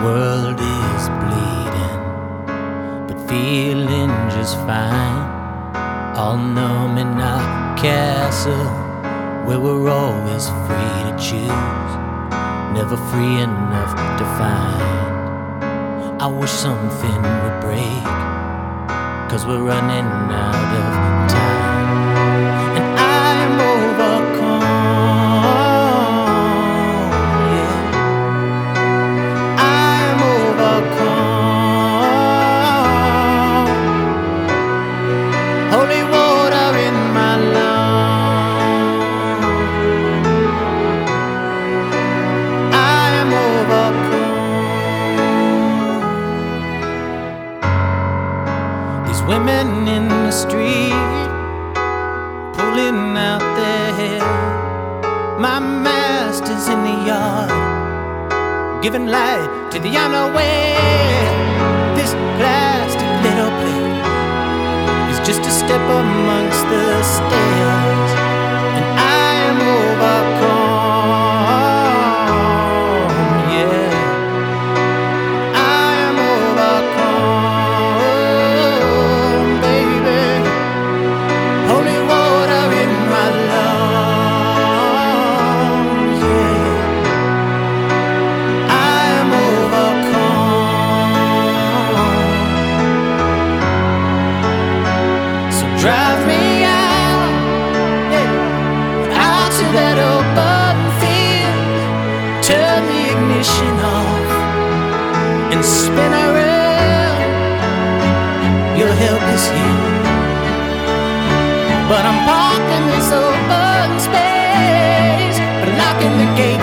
World is bleeding, but feeling just fine. All numb in our castle, where we're always free to choose, never free enough to find. I wish something would break, 'cause we're running out of time. And I'm overcome, yeah. I'm overcome. Holy water in my lungs. I'm overcome. These women in the street pulling out their hair. My master's in the yard, giving light to the unaware. This plastic little plate is just a step amongst the stairs. And I am overcome, yeah. I am overcome, baby. Holy water in my lungs, yeah. I am overcome. So drive me out, yeah, out to that open field. Turn the ignition off and spin around. Your help is here, but I'm parked in this open space, but locking the gate.